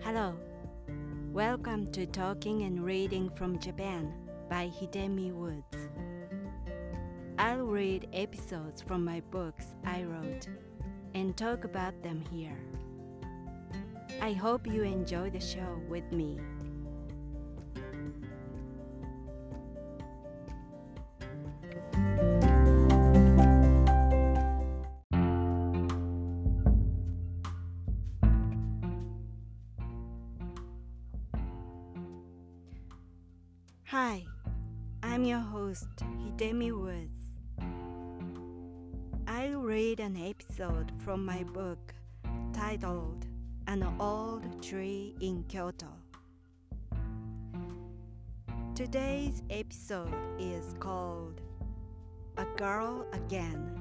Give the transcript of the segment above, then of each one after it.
Hello, welcome to Talking and Reading from Japan by Hidemi Woods. I'll read episodes from my books I wrote and talk about them here. I hope you enjoy the show with me. Hi, I'm your host, Hidemi Woods. I'll read an episode from my book titled An Old Tree in Kyoto. Today's episode is called A Girl Again.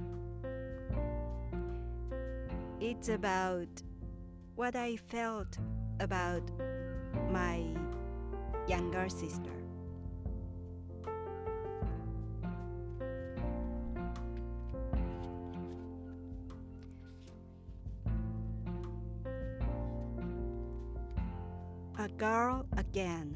It's about what I felt about my younger sister. A Girl Again.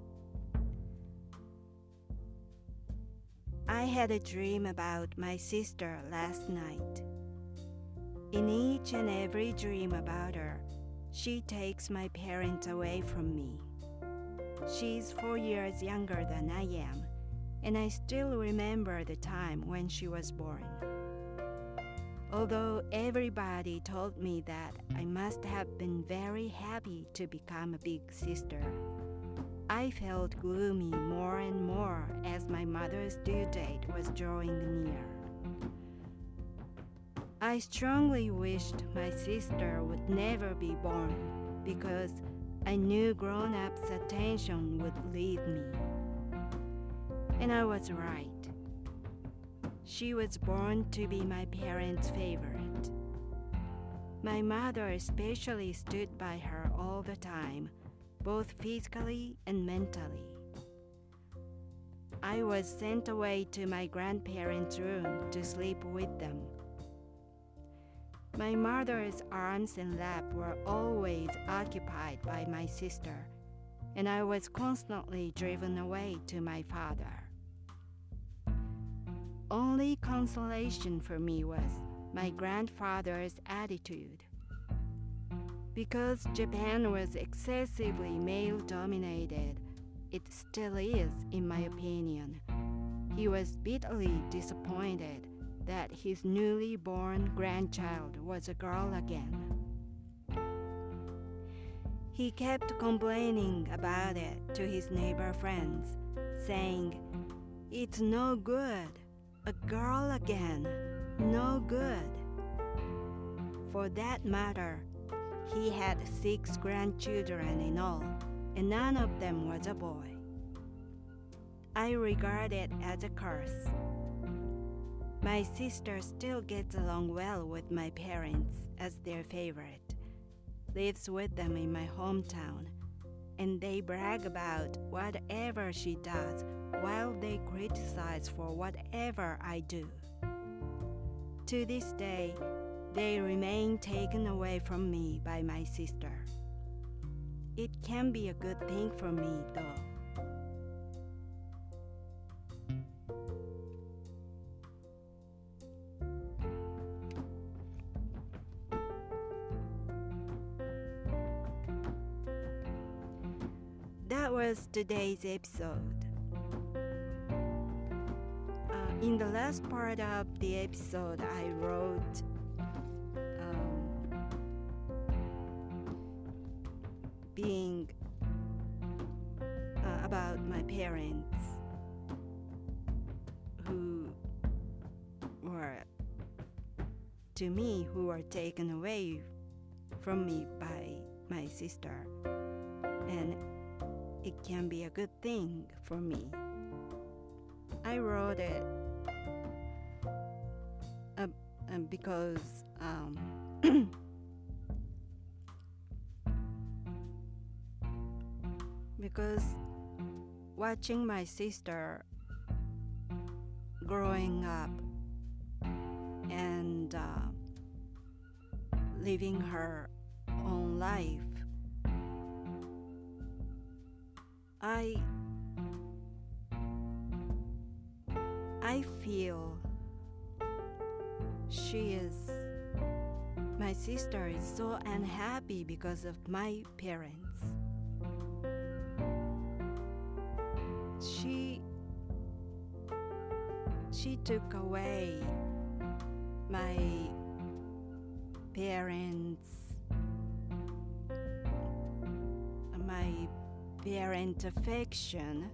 I had a dream about my sister last night. In each and every dream about her, she takes my parents away from me. She's 4 years younger than I am, and I still remember the time when she was born. Although everybody told me that I must have been very happy to become a big sister, I felt gloomy more and more as my mother's due date was drawing near. I strongly wished my sister would never be born because I knew grown-ups' attention would leave me. And I was right. She was born to be my parents' favorite. My mother especially stood by her all the time, both physically and mentally. I was sent away to my grandparents' room to sleep with them. My mother's arms and lap were always occupied by my sister, and I was constantly driven away to my father. Only consolation for me was my grandfather's attitude. Because Japan was excessively male-dominated, it still is, in my opinion. He was bitterly disappointed that his newly born grandchild was a girl again. He kept complaining about it to his neighbor friends, saying, "It's no good. A girl again, no good." For that matter, he had 6 grandchildren in all, and none of them was a boy. I regard it as a curse. My sister still gets along well with my parents as their favorite, lives with them in my hometown, and they brag about whatever she does while they criticize for whatever I do. To this day, they remain taken away from me by my sister. It can be a good thing for me, though. That was today's episode. In the last part of the episode, I wrote being about my parents who were taken away from me by my sister, and it can be a good thing for me. I wrote it because because watching my sister growing up and living her own life I feel my sister is so unhappy because of my parents. She took away my parent affection,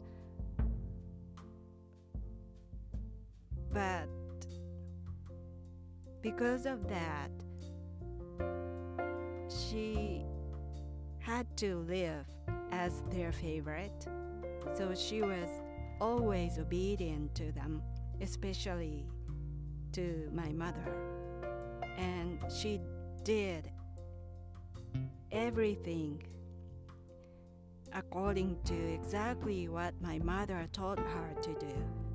but because of that, she had to live as their favorite, so she was always obedient to them, especially to my mother. And she did everything according to exactly what my mother told her to do.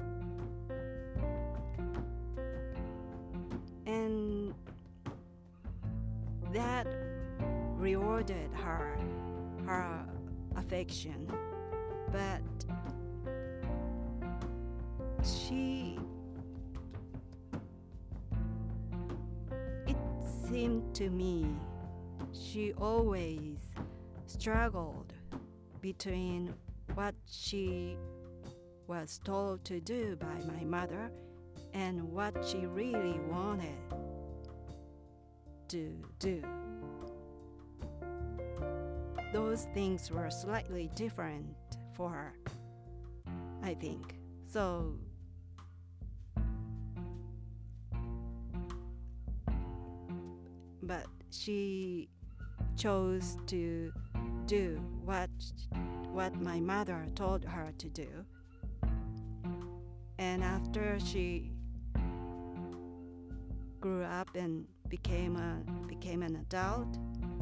And that rewarded her affection, but it seemed to me she always struggled between what she was told to do by my mother and what she really wanted to do. Those things were slightly different for her, I think. So but she chose to do what my mother told her to do. And after she grew up and became an adult,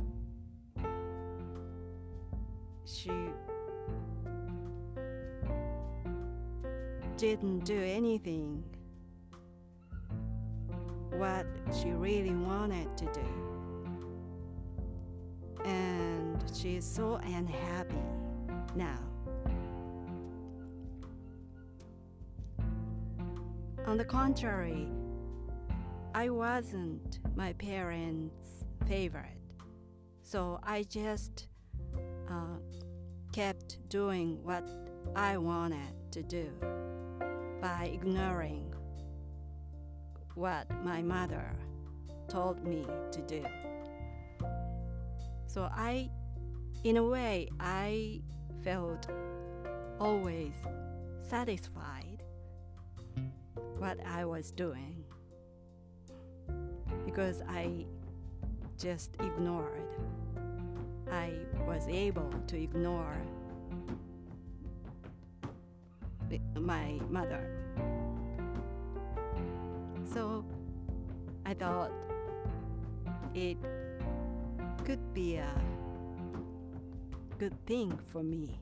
she didn't do anything what she really wanted to do. And she is so unhappy now. On the contrary, I wasn't my parents' favorite, so I just kept doing what I wanted to do by ignoring what my mother told me to do. So in a way, I felt always satisfied what I was doing because I just ignored. I was able to ignore my mother. So I thought it could be a good thing for me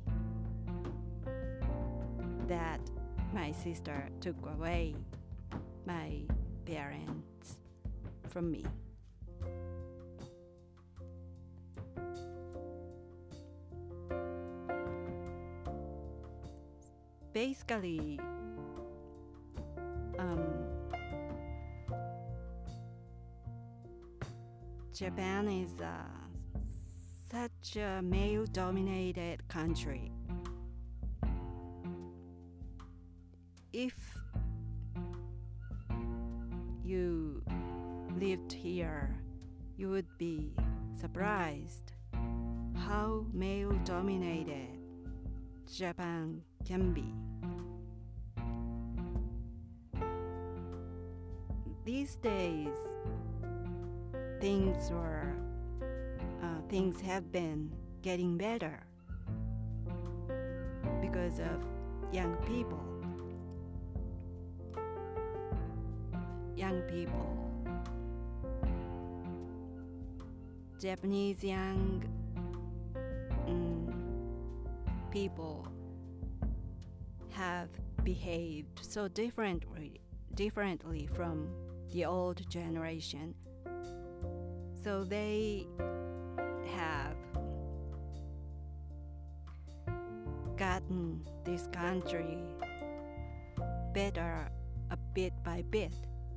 that my sister took away my parents from me. Basically, Japan is such a male-dominated country. If you lived here, you would be surprised how male-dominated Japan can be. These days, things have been getting better because of young people. Japanese young people have behaved so differently from the old generation. So they have gotten this country better a bit by bit.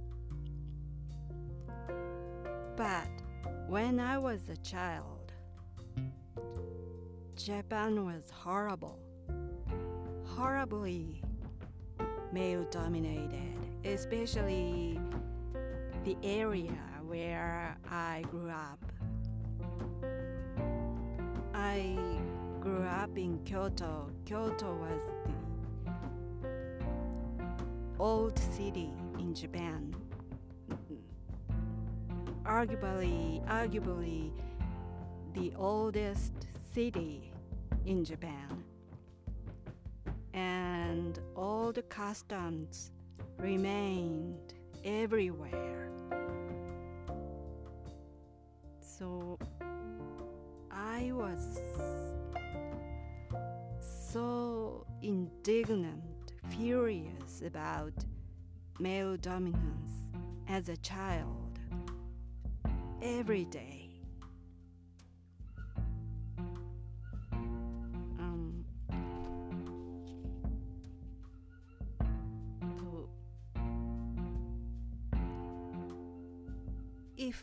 But when I was a child, Japan was horrible, horribly male-dominated, especially the area where I grew up. I grew up in Kyoto. Kyoto was the old city in Japan. Arguably the oldest city in Japan. And all the customs remained everywhere. So I was so indignant, furious about male dominance as a child every day. So if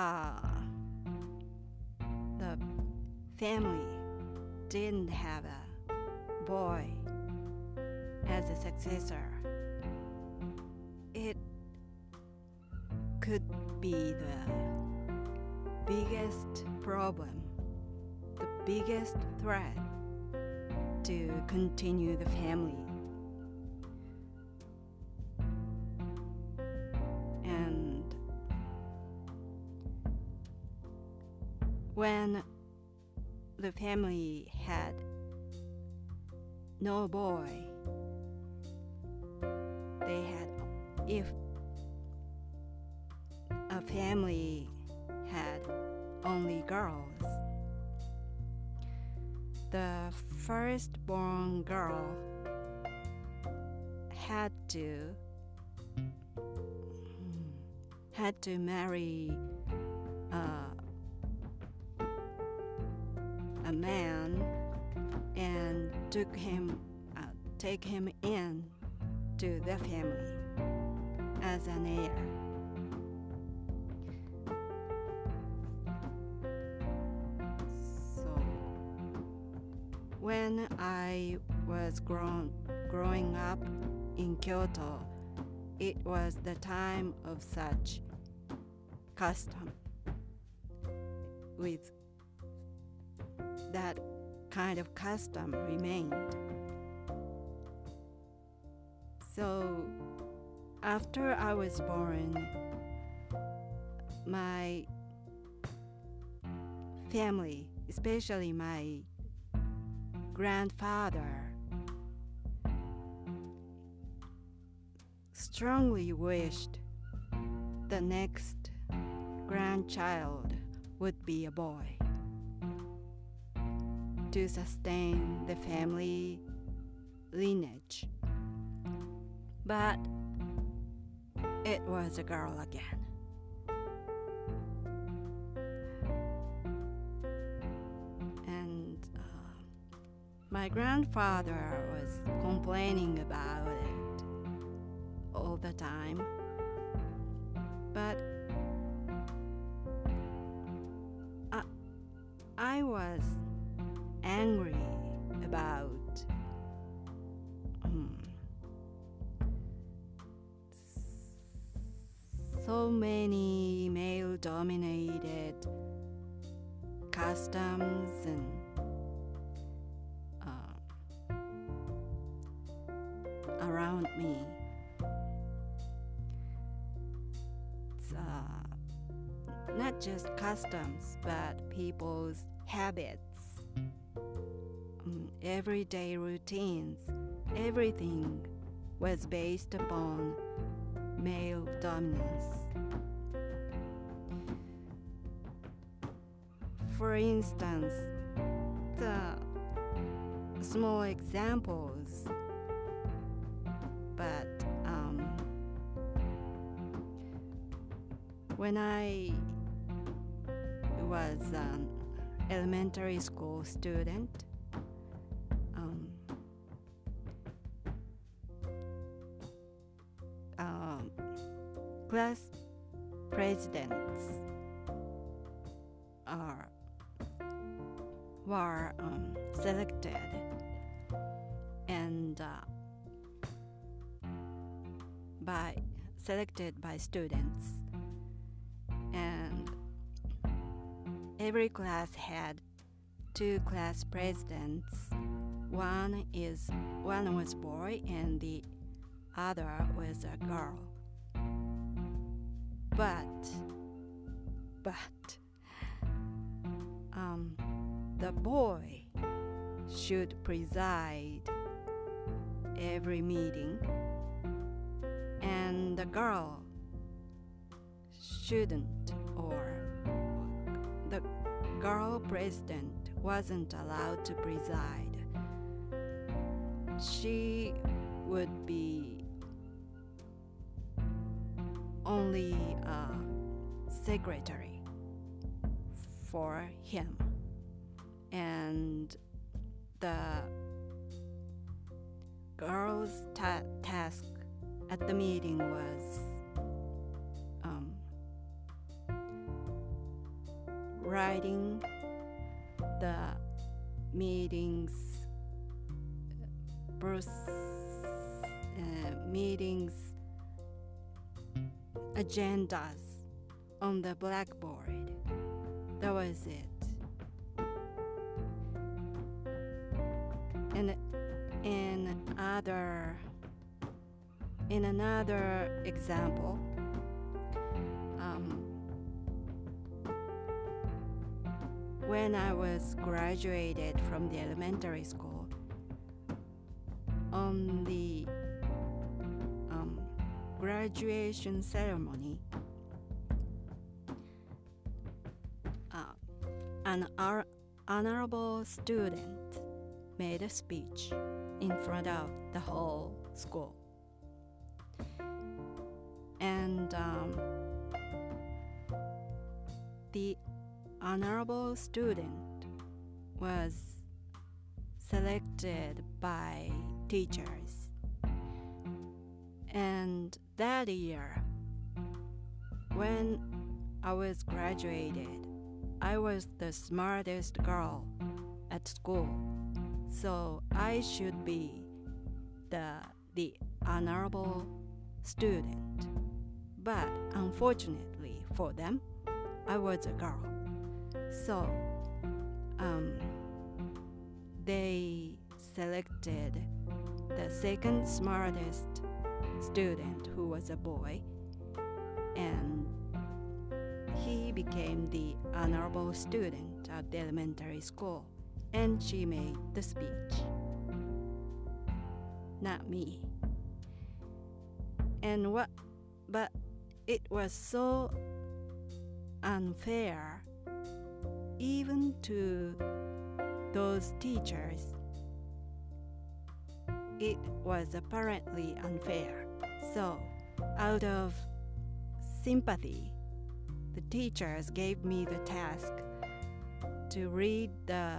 the family didn't have a boy as a successor, it could be the biggest problem, the biggest threat to continue the family. And when the family had no boy, if a family had only girls, the firstborn girl had to marry a man and take him in to the family as an heir. So when I was growing up in Kyoto, it was the time of such custom. With that kind of custom remained. So after I was born, my family, especially my grandfather, strongly wished the next grandchild would be a boy to sustain the family lineage. But it was a girl again. And my grandfather was complaining about it all the time. But I was angry about so many male-dominated customs and around me. It's not just customs, but people's habits, everyday routines. Everything was based upon male dominance. For instance, the small examples, but when I was an elementary school student, class presidents are were selected and selected by students, and every class had two class presidents. One was boy and the other was a girl. But the boy should preside every meeting, and the girl shouldn't, or the girl president wasn't allowed to preside. She would be only a secretary for him, and the girl's task at the meeting was writing the meetings agendas on the blackboard. That was it. And in another example, when I was graduated from the elementary school, on the graduation ceremony, an honorable student made a speech in front of the whole school. And the honorable student was selected by teachers. And that year, when I was graduated, I was the smartest girl at school. So I should be the honorable student. But unfortunately for them, I was a girl. So they selected the second smartest student, who was a boy, and he became the honorable student at the elementary school. And she made the speech, not me. But it was so unfair, even to those teachers. It was apparently unfair. So, out of sympathy, the teachers gave me the task to read the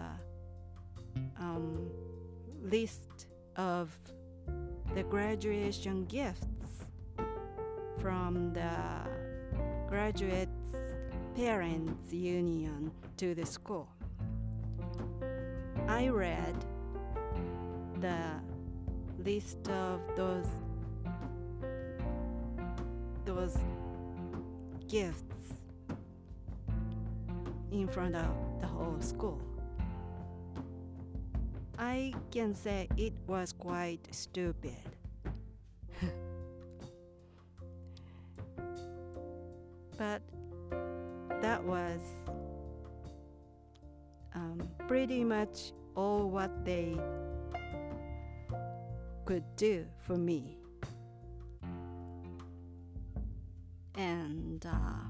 list of the graduation gifts from the graduates' parents' union to the school. I read the list of those gifts in front of the whole school. I can say it was quite stupid. But that was pretty much all what they could do for me. And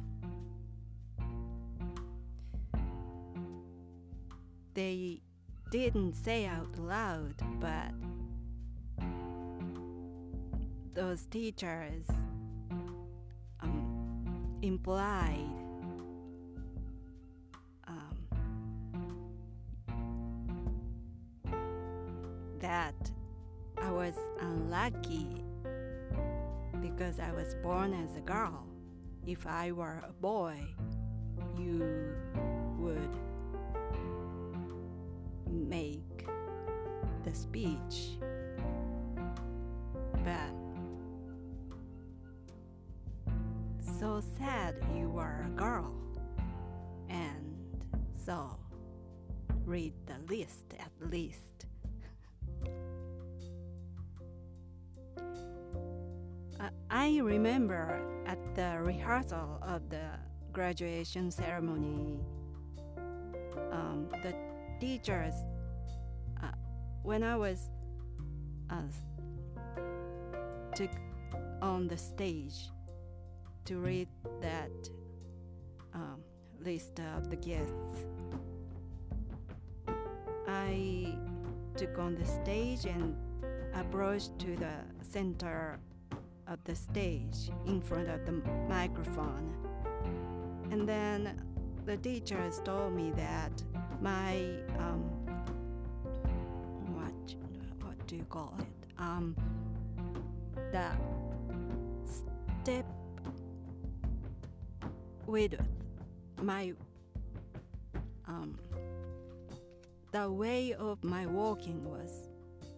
they didn't say out loud, but those teachers implied that I was unlucky because I was born as a girl. if I were a boy, you would make the speech, but so sad you were a girl, and so read the list at least. I remember at the rehearsal of the graduation ceremony, the teachers, when I was took on the stage to read that list of the guests, I took on the stage and approached to the center of the stage in front of the microphone. And then the teachers told me that my what do you call it? The step width, my the way of my walking was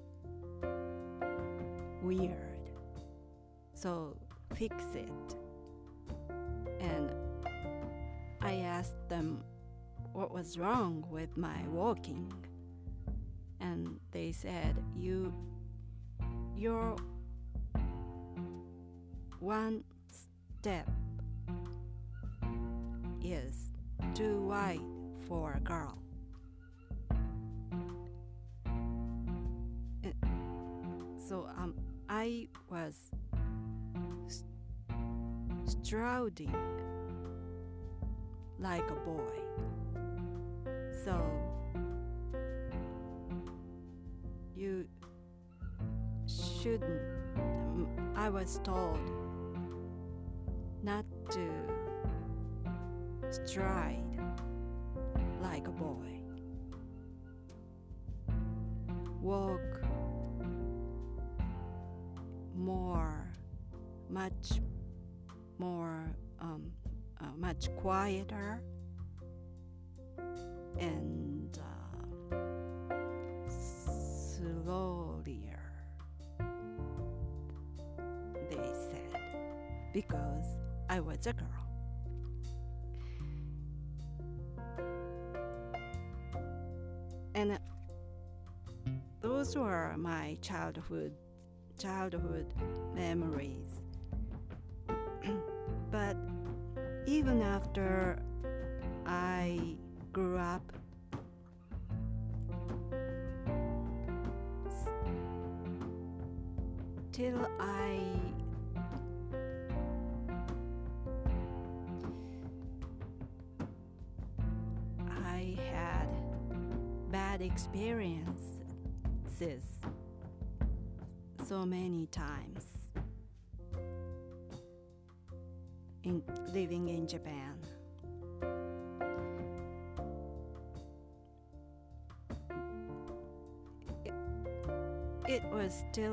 weird, so fix it. And I asked them what was wrong with my walking, and they said, you're one step is too wide for a girl. So I was striding like a boy. So you shouldn't, I was told not to stride like a boy. Walk much quieter and slowlier, they said, because I was a girl. And those were my childhood memories. But even after I grew up, till I had bad experiences so many times in living in Japan. It was still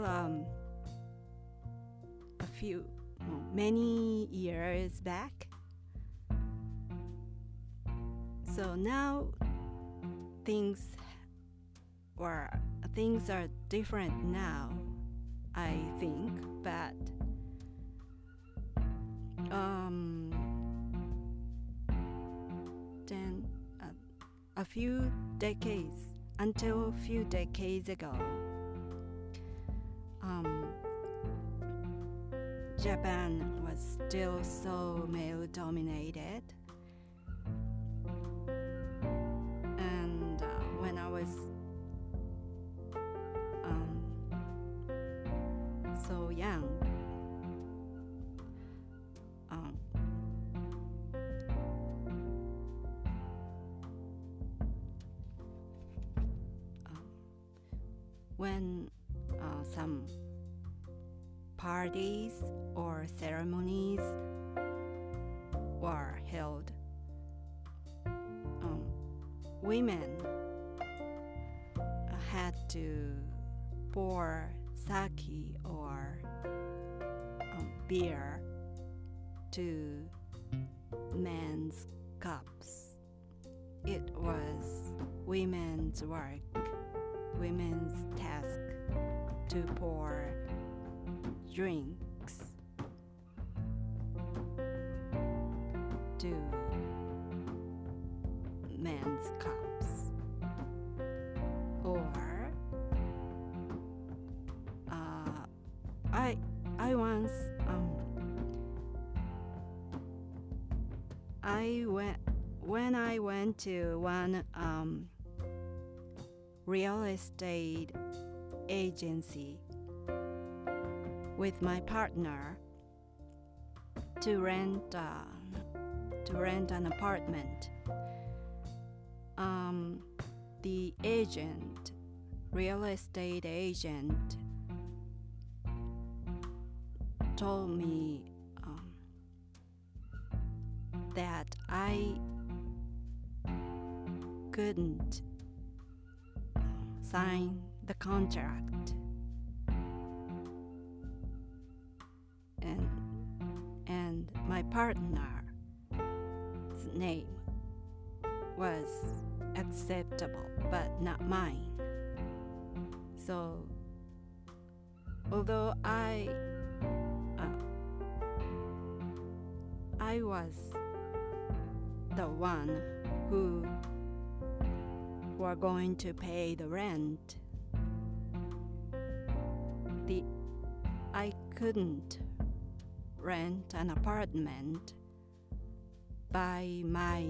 many years back. So now things are different now, I think, but then until a few decades ago, Japan was still so male-dominated, and when I was so young, when some parties or ceremonies were held, women had to pour sake or beer to men's cups. It was women's work, women's task to pour drinks to men's cups. Or I once when I went to one real estate agency with my partner to rent an apartment. The real estate agent, told me that I couldn't sign the contract, and my partner's name was acceptable, but not mine. So, although I was the one who were going to pay the rent, I couldn't rent an apartment by my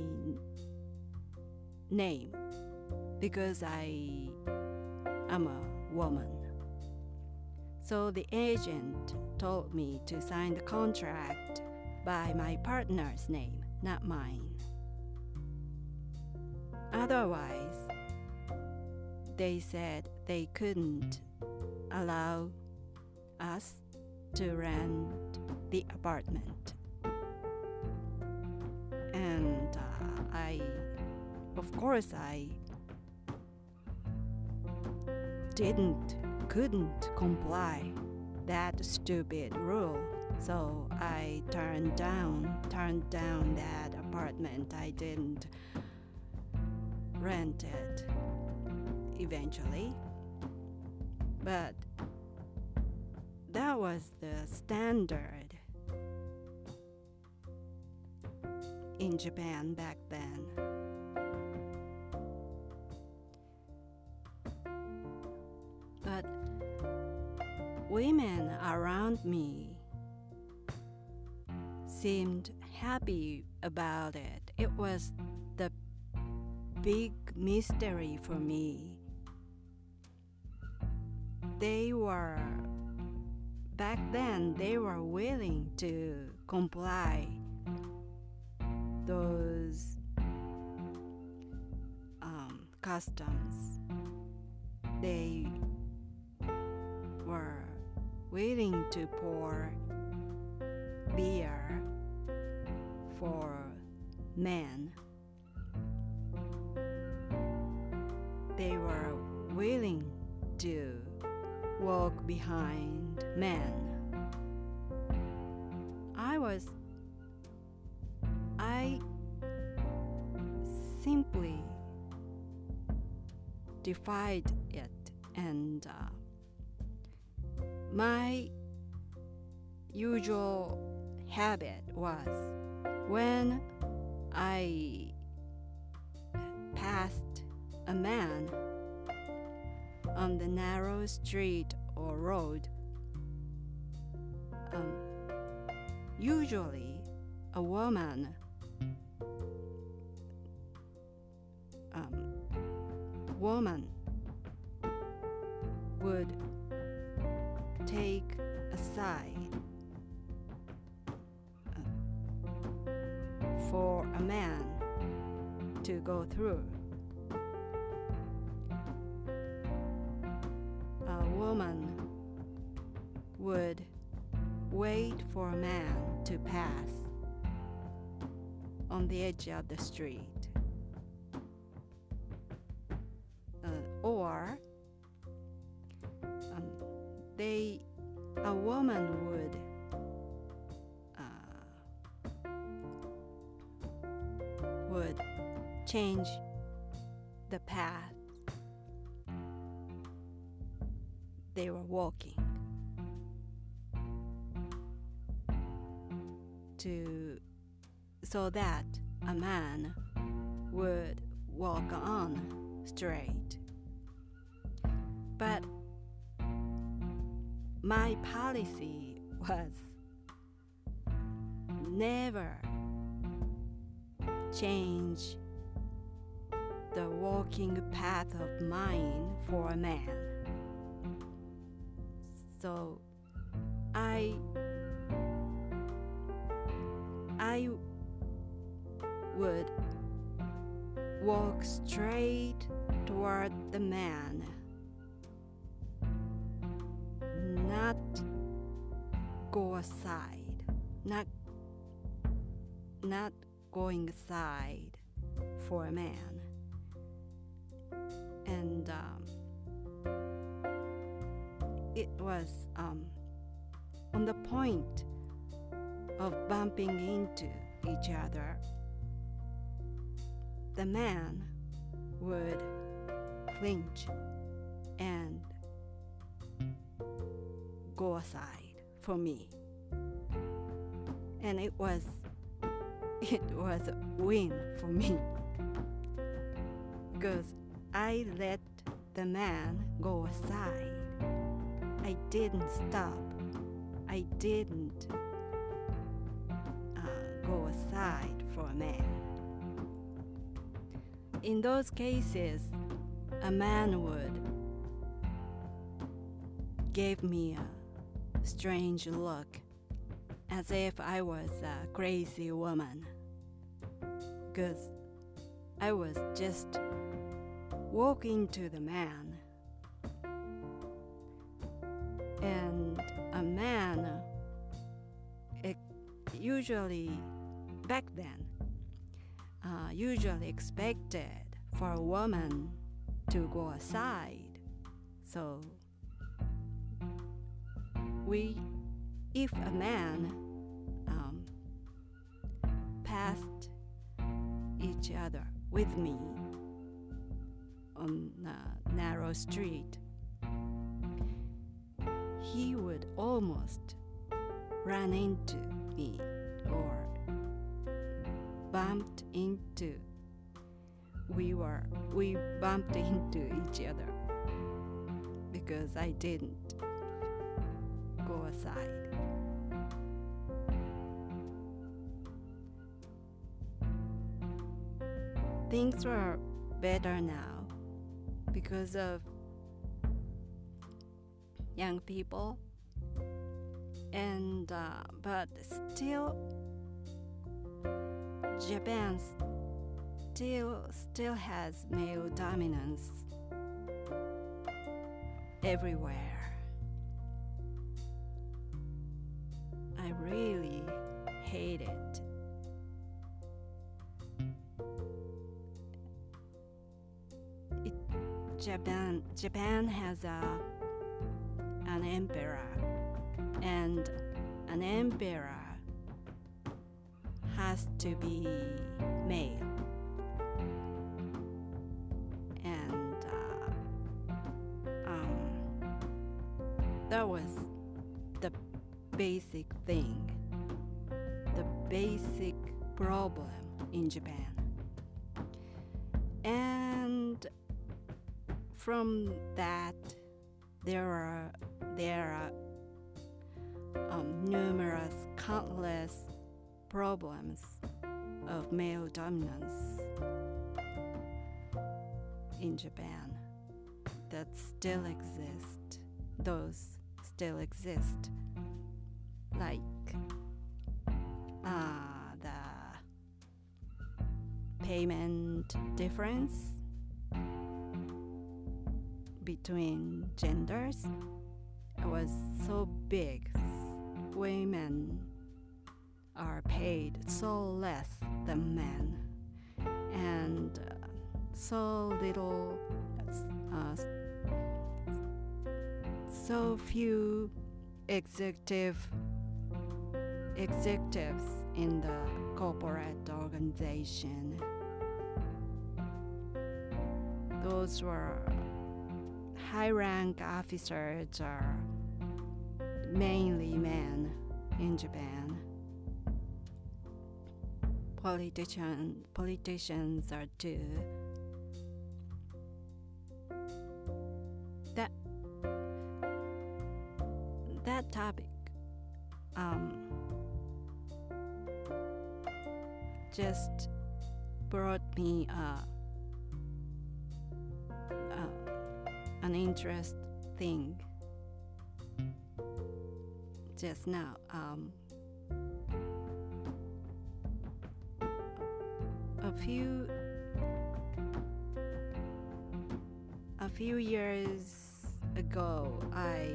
name because I am a woman. So the agent told me to sign the contract by my partner's name, not mine. Otherwise, they said they couldn't allow us to rent the apartment. And I couldn't comply that stupid rule. So I turned down that apartment. I didn't rent it eventually. But that was the standard in Japan back then. But women around me seemed happy about it. It was the big mystery for me. Back then, they were willing to comply those customs. They were willing to pour beer for men. They were willing to walk behind men. I simply defied it, and my usual habit was when I passed a man on the narrow street or road, usually a woman would take a side for a man to go through. A woman would wait for a man to pass on the edge of the street. Or a woman would would change the path they were walking so that a man would walk on straight. But my policy was never change the walking path of mine for a man. So I would walk straight toward the man, not go aside, not going aside for a man. And it was on the point of bumping into each other. The man would flinch and go aside for me. And it was a win for me because I let the man go aside. I didn't stop. I didn't go aside for a man. In those cases, a man would give me a strange look as if I was a crazy woman, because I was just walking to the man. And a man, usually back then, usually expected for a woman to go aside. So if a man passed each other with me on a narrow street, he would almost run into me or bumped into. We bumped into each other because I didn't go aside. Things were better now because of young people, and but still Japan still has male dominance everywhere. I really hate it. Japan has an emperor, and an emperor has to be male. And that was the basic thing, the basic problem in Japan. And from that, there are numerous, countless problems of male dominance in Japan that still exist. Those still exist, like the payment difference between genders. It was so big. Women are paid so less than men, and so little, so few executives in the corporate organization those were high-rank officers are mainly men in Japan. Politicians are too. That topic just brought me an interest thing just now. A few years ago, I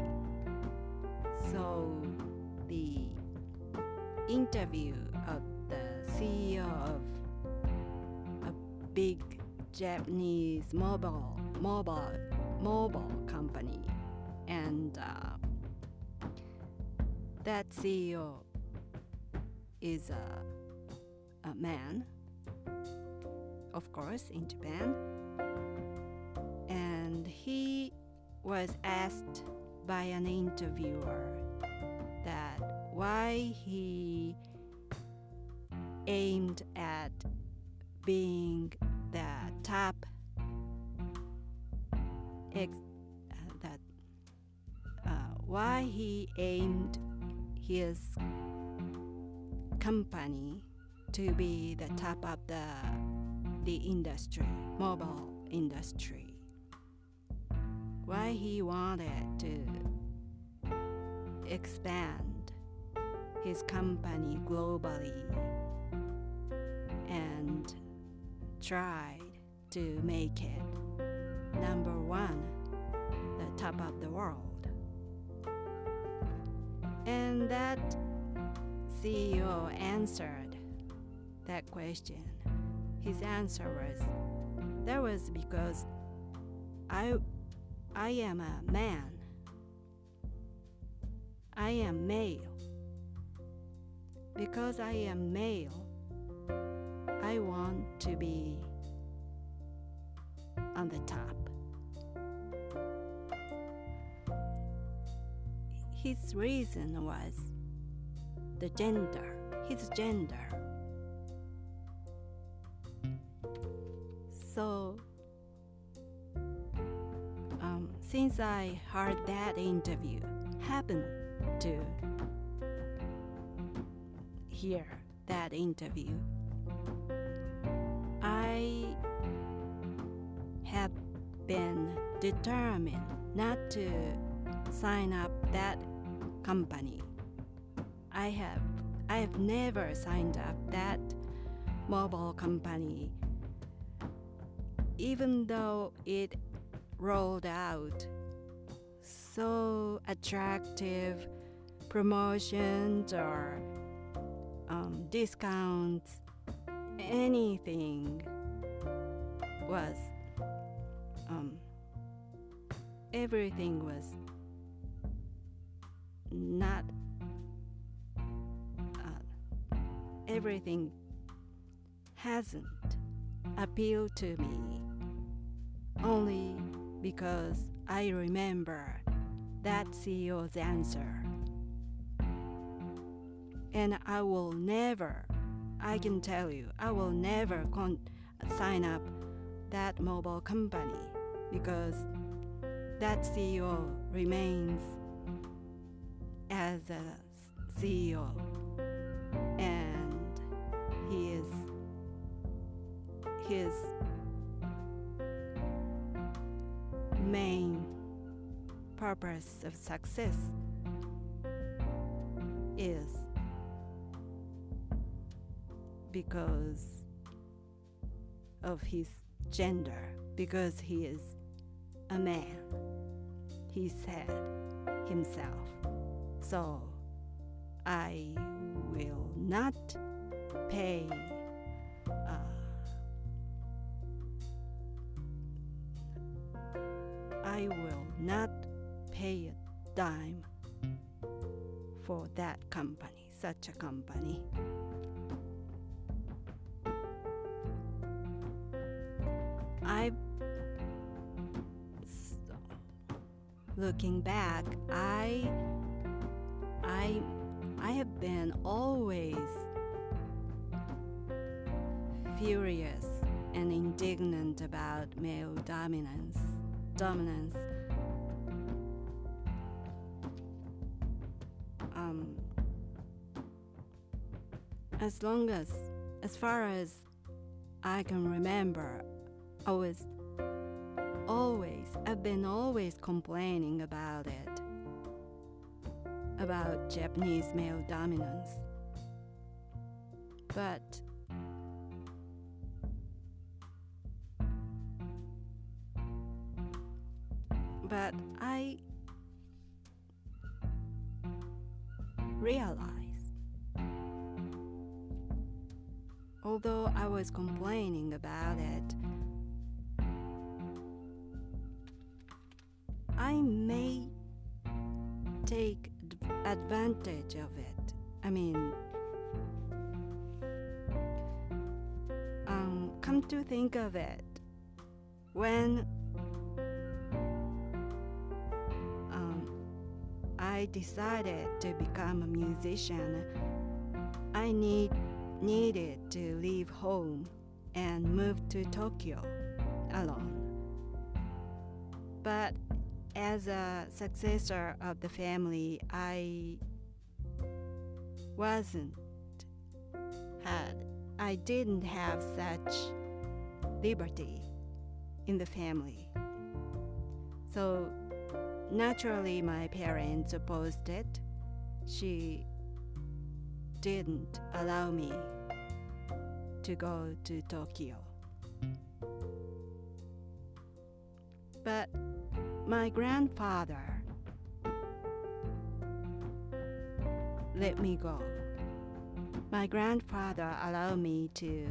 saw the interview of the CEO of a big Japanese mobile company, and that CEO is a man, of course, in Japan, and he was asked by an interviewer that why he aimed at being the top why he aimed his company to be the top of the industry, mobile industry. Why he wanted to expand his company globally and tried to make it number one, the top of the world. And that CEO answered that question. His answer was, that was because I am a man. I am male. Because I am male, I want to be on the top. His reason was his gender. So, since I heard that interview, happened to hear that interview, I have been determined not to sign up that company. I have never signed up that mobile company, even though it rolled out so attractive promotions or discounts. Anything was everything was not everything hasn't appealed to me, only because I remember that CEO's answer. And I can tell you, I will never sign up that mobile company because that CEO remains as a CEO, and his main purpose of success is because of his gender, because he is a man, he said himself. So I will not pay a dime for that company, such a company. looking back, I have been always furious and indignant about male dominance. As far as I can remember, I've been always complaining about it, about Japanese male dominance. But I realized, although I was complaining about it, I may take advantage of it. I mean, come to think of it, when I decided to become a musician, I needed to leave home and move to Tokyo alone. But as a successor of the family, I didn't have such liberty in the family. So naturally, my parents opposed it. She didn't allow me to go to Tokyo. But my grandfather let me go. My grandfather allowed me to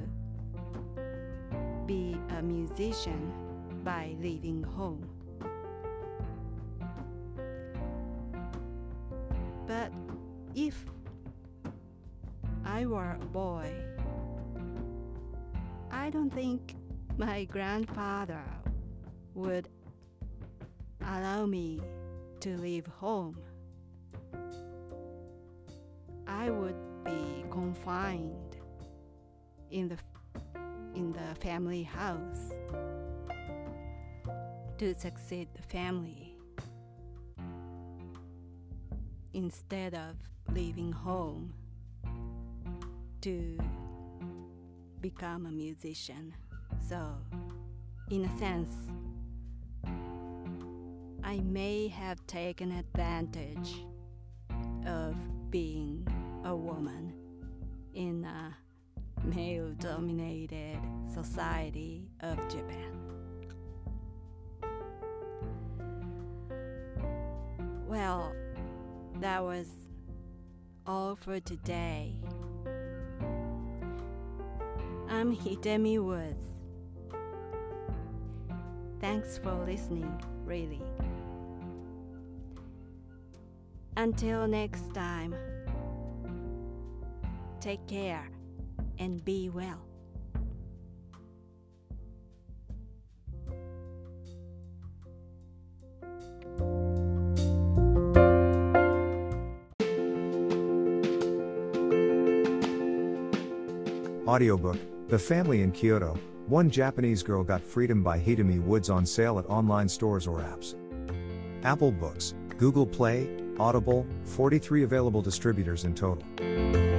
be a musician by leaving home. But if I were a boy, I don't think my grandfather would allow me to leave home. I would be confined in the family house to succeed the family instead of leaving home to become a musician. So, in a sense, I may have taken advantage of being a woman in a male-dominated society of Japan. Well, that was all for today. I'm Hidemi Woods. Thanks for listening, really. Until next time, take care and be well. Audiobook, The Family in Kyoto, One Japanese Girl Got Freedom by Hidemi Woods, on sale at online stores or apps. Apple Books, Google Play, Audible, 43 available distributors in total.